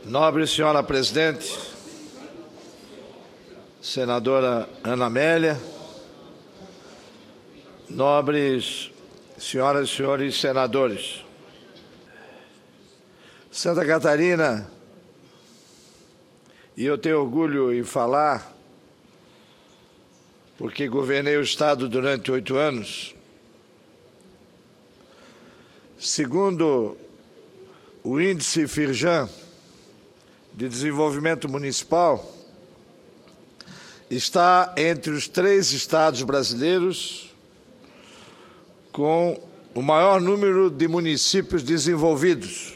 Nobre senhora presidente, senadora Ana Amélia, nobres senhoras e senhores senadores, Santa Catarina, e eu tenho orgulho em falar, porque governei o Estado durante 8 anos, segundo o índice Firjan de desenvolvimento municipal, está entre os 3 estados brasileiros com o maior número de municípios desenvolvidos.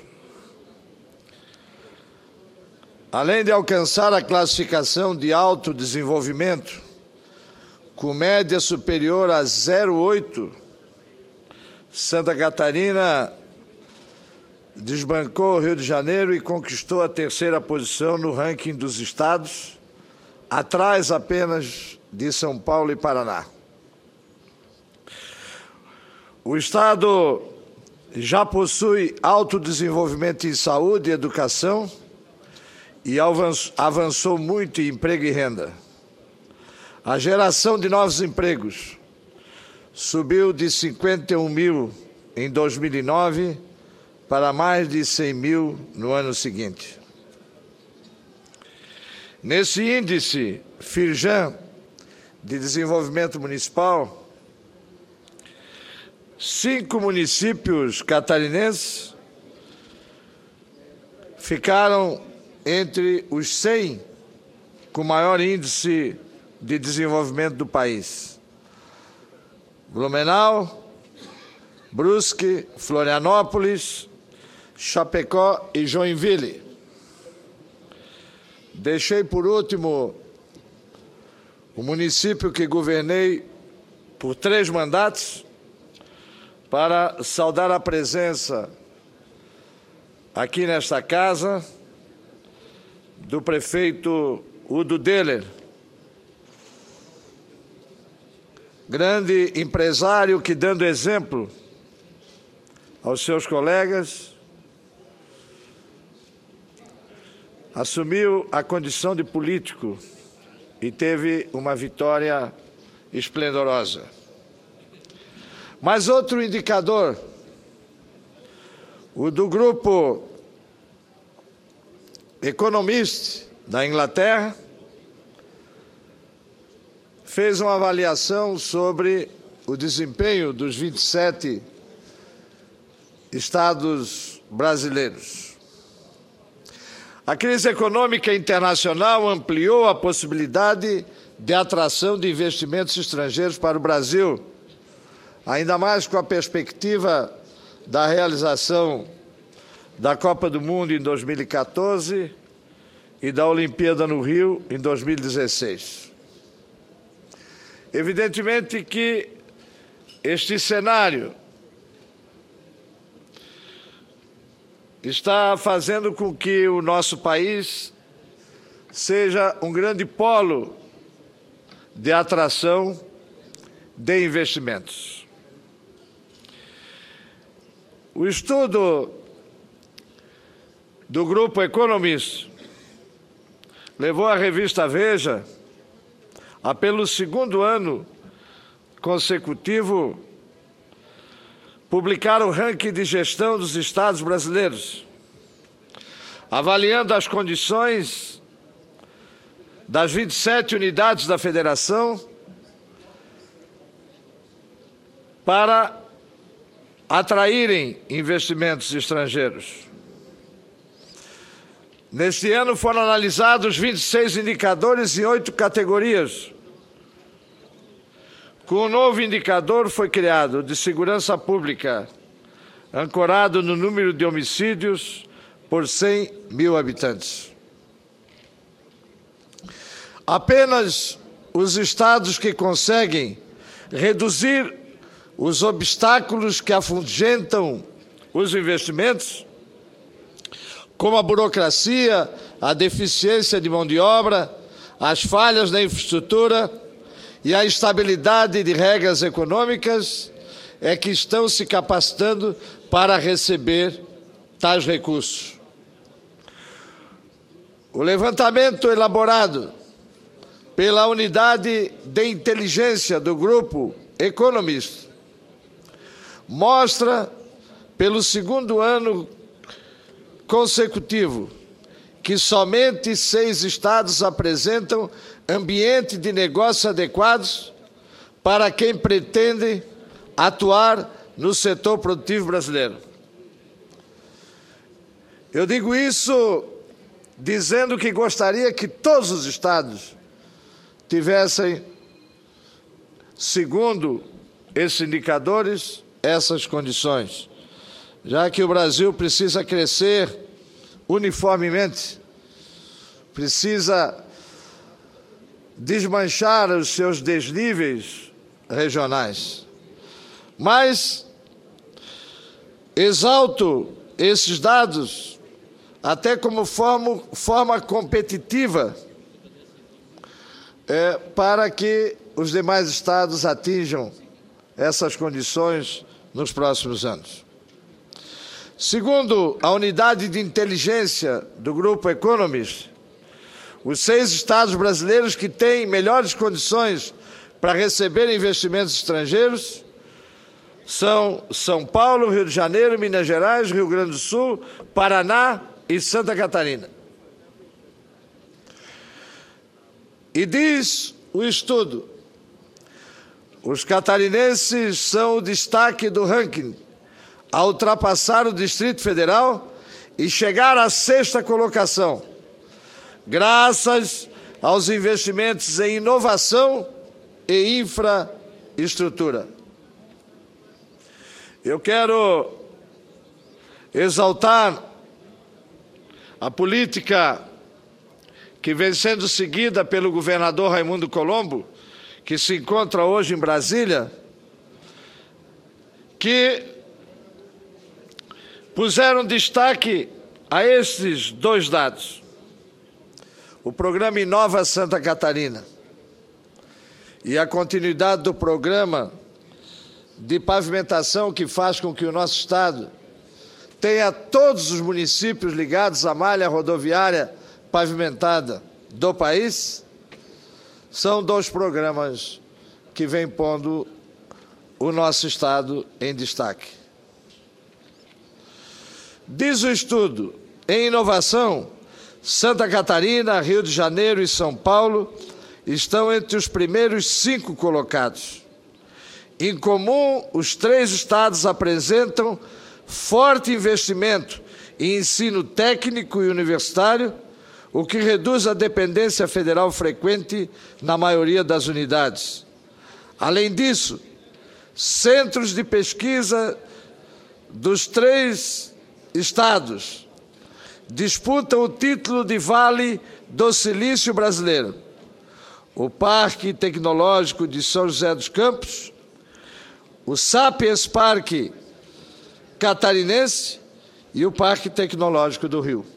Além de alcançar a classificação de alto desenvolvimento, com média superior a 0,8, Santa Catarina desbancou o Rio de Janeiro e conquistou a 3ª posição no ranking dos estados, atrás apenas de São Paulo e Paraná. O estado já possui alto desenvolvimento em saúde e educação e avançou muito em emprego e renda. A geração de novos empregos subiu de 51 mil em 2009 para mais de 100 mil no ano seguinte. Nesse índice Firjan de desenvolvimento municipal, 5 municípios catarinenses ficaram entre os 100 com maior índice de desenvolvimento do país: Blumenau, Brusque, Florianópolis, Chapecó e Joinville. Deixei por último o município que governei por 3 mandatos para saudar a presença aqui nesta casa do prefeito Udo Deller, grande empresário que, dando exemplo aos seus colegas, assumiu a condição de político e teve uma vitória esplendorosa. Mas outro indicador, o do grupo Economist da Inglaterra, fez uma avaliação sobre o desempenho dos 27 estados brasileiros. A crise econômica internacional ampliou a possibilidade de atração de investimentos estrangeiros para o Brasil, ainda mais com a perspectiva da realização da Copa do Mundo em 2014 e da Olimpíada no Rio em 2016. Evidentemente que este cenário está fazendo com que o nosso país seja um grande polo de atração de investimentos. O estudo do Grupo Economist levou a revista Veja a, pelo 2º ano consecutivo, publicar o ranking de gestão dos estados brasileiros, avaliando as condições das 27 unidades da federação para atraírem investimentos estrangeiros. Neste ano foram analisados 26 indicadores em 8 categorias. Com um novo indicador foi criado de segurança pública, ancorado no número de homicídios por 100 mil habitantes. Apenas os estados que conseguem reduzir os obstáculos que afugentam os investimentos, como a burocracia, a deficiência de mão de obra, as falhas na infraestrutura e a instabilidade de regras econômicas, é que estão se capacitando para receber tais recursos. O levantamento elaborado pela Unidade de Inteligência do Grupo Economist mostra, pelo segundo ano consecutivo, que somente 6 estados apresentam ambiente de negócio adequados para quem pretende atuar no setor produtivo brasileiro. Eu digo isso dizendo que gostaria que todos os estados tivessem, segundo esses indicadores, essas condições, já que o Brasil precisa crescer uniformemente, precisa desmanchar os seus desníveis regionais. Mas exalto esses dados até como forma competitiva para que os demais estados atinjam essas condições nos próximos anos. Segundo a Unidade de Inteligência do Grupo Economist, os 6 estados brasileiros que têm melhores condições para receber investimentos estrangeiros são São Paulo, Rio de Janeiro, Minas Gerais, Rio Grande do Sul, Paraná e Santa Catarina. E diz o estudo: os catarinenses são o destaque do ranking, a ultrapassar o Distrito Federal e chegar à 6ª colocação, graças aos investimentos em inovação e infraestrutura. Eu quero exaltar a política que vem sendo seguida pelo governador Raimundo Colombo, que se encontra hoje em Brasília, que puseram destaque a esses 2 dados. O programa Inova Santa Catarina e a continuidade do programa de pavimentação que faz com que o nosso estado tenha todos os municípios ligados à malha rodoviária pavimentada do país, são 2 programas que vêm pondo o nosso estado em destaque. Diz o estudo, em inovação, Santa Catarina, Rio de Janeiro e São Paulo estão entre os primeiros 5 colocados. Em comum, os 3 estados apresentam forte investimento em ensino técnico e universitário, o que reduz a dependência federal frequente na maioria das unidades. Além disso, centros de pesquisa dos 3 estados disputam o título de Vale do Silício brasileiro: o Parque Tecnológico de São José dos Campos, o Sapiens Parque Catarinense e o Parque Tecnológico do Rio.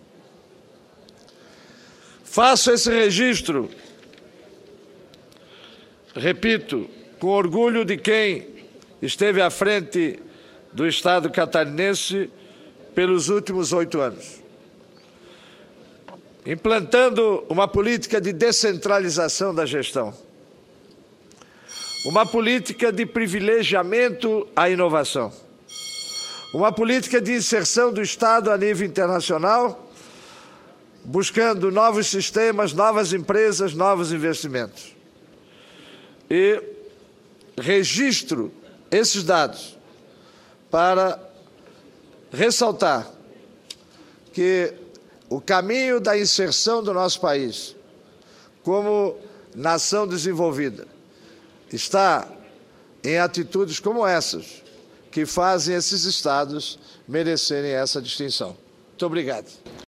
Faço esse registro, repito, com orgulho de quem esteve à frente do Estado catarinense pelos últimos 8 anos, implantando uma política de descentralização da gestão, uma política de privilegiamento à inovação, uma política de inserção do Estado a nível internacional, buscando novos sistemas, novas empresas, novos investimentos. E registro esses dados para ressaltar que o caminho da inserção do nosso país como nação desenvolvida está em atitudes como essas, que fazem esses estados merecerem essa distinção. Muito obrigado.